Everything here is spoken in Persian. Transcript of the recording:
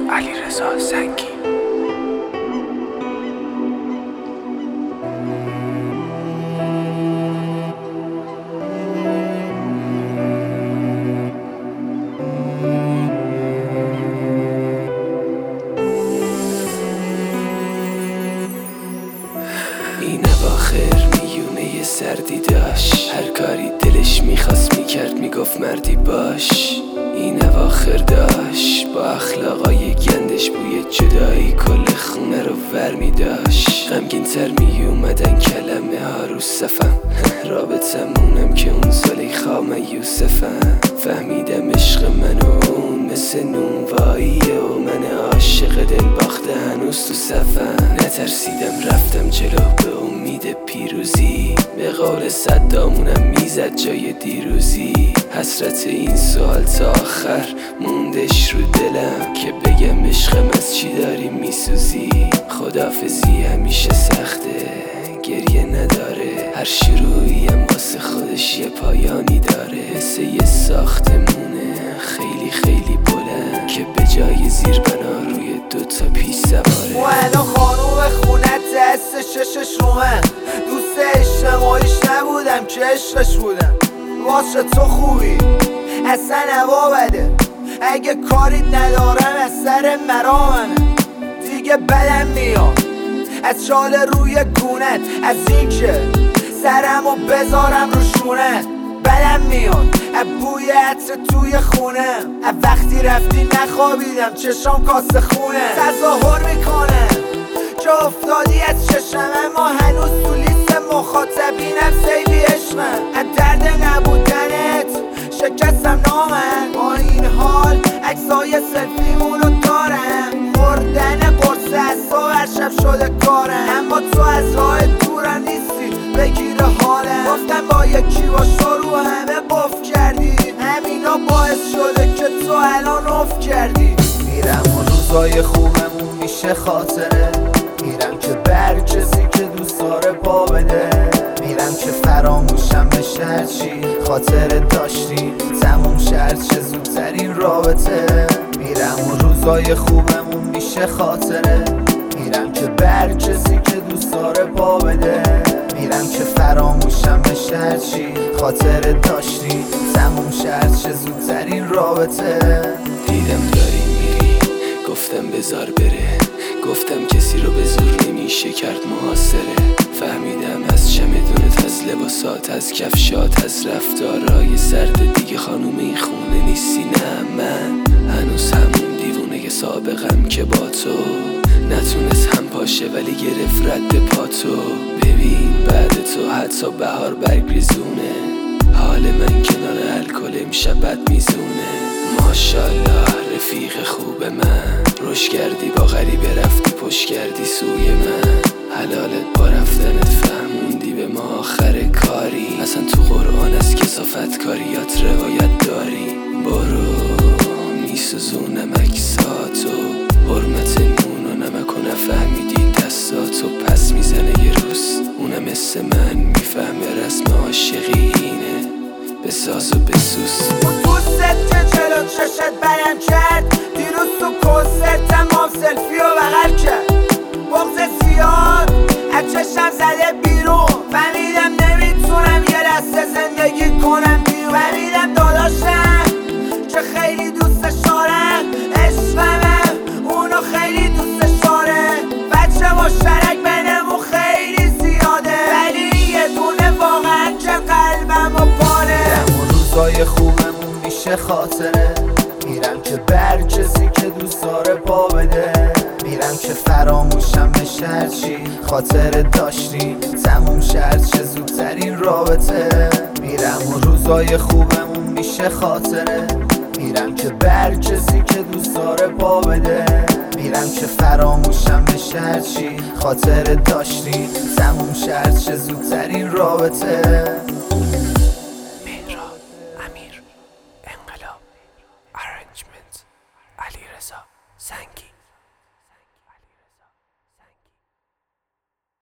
علیرضا سنگی. این اواخر میونه سردی داشت، هر کاری دلش میخواست میکرد، میگفت مردی باش. این اواخر داشت با اخلاقای گندش بوی جدایی کل خونه رو ور میداشت. غمگین تر میومدن کلمه ها رو صفم، رابطمونم که اون زلیخا من یوسفم. فهمیدم عشق من و اون مثل نونواییه و من عاشق دل باخته هنوز تو صفم. نترسیدم رفتم جلو به امید پیروزی، به قول صدامونم میزد جای دیروزی. حسرت این سوال تا آخر موندش رو دلم که بگم عشقم از چی داری میسوزی. خداحافظی همیشه سخته، گریه نداره، هر شروعیم واسه خودش یه پایانی داره. مثل یه ساختمونه خیلی خیلی بلند که به جای زیر بنا روی دوتا پیش سواره. و الان خانوم خونت دست ششش رو من، دوست اجتماعیش نبودم که عشقش بودم. واسه تو خوبی اصلا هوا بده، اگه کاریت ندارم از سر مرامنه. دیگه بدم میاد از شال روی گونت، از این که سرمو بذارم رو شونت. بدم میاد از بوی عطر توی خونه، از وقتی رفتی نخوابیدم چشام کاسه خونه. تظاهر میکنه که افتادی از چشم، اما هنوز تو لیست مخاطبینم سیبی عشقم. از درد نبودنت شکستم نامم، با این حال عکسای سلفیمونو دارم. خوردن قرص اصلا هر شب شده کارم، اما تو از راه دورم نیستی بگیر حالم. گفتم با یکی باش رو همه قف کردی، همینا باعث شده که تو الان افت کردی. میرم و روزای خوبمون میشه خاطره، میرم که بر کسی که دوست داره پا بده. میرم که فراموشم بشه هرچی خاطر داشتی تموم شد چه زودتر این رابطه. میرم و روزای خوبمون میشه خاطره، میرم که بر کسی که دوست داره پا بده. میرم که فراموشم بشه هرچی خاطر داشتی تموم شد چه زودتر این رابطه. دیدم داری میری گفتم بذار بره، گفتم کسی رو به زور نمیشه کرد محاصره. فهمیدم از چمدونت، از لباسات، از کفشات، از رفتارای سرد دیگه خانوم این خونه نیستی. نه من هنوز همون دیوونه سابقم که با تو نتونست هم پاشه ولی گرفت رد پاتو. ببین بعد تو حتی بهار برگریزونه، حال من کنار الکل امشب بد میزونه. ماشالله رفیق خوب من، روش کردی با غریبه رفتی پشت کردی سوی من. حلالت با رفتنت فهموندی به ما آخر کاری، اصلا تو قرآن از کثافت کاریات روایت داری. برو میسوزونم عکساتو، حرمت نون و نمک و نفهمیدی دستاتو. پس میزنه یه روز اونم مثل من میفهمه رسم عاشقی اینه، بساز و بسوز. دوست که جلو چشت برم کرد، دیروز تو کنسرتم مام سلفی رو بغل کرد. بغض زیاد از چشم زده بیرون، فهمیدم نمیتونم یه لحظه زندگی کنم بیرون. فهمیدم داداشم که خیلی دوستش دارم، عشقمم اونو خیلی دوستش داره. بچه مشترک بینمون خیلی زیاده، ولی یه دونه واقعا که قلبمو پاره. روزای خوبمون میشه خاطره، میرم که بر کسی که دوست داره پا بده. میرم که فراموشم بشه هرچی خاطر داشتی تموم شد چه زودتر این رابطه. میرم و روزای خوبمون میشه خاطره، میرم که بر کسی که دوست داره پا بده. میرم که فراموشم بشه هرچی خاطر داشتی تموم شد چه زودتر این رابطه.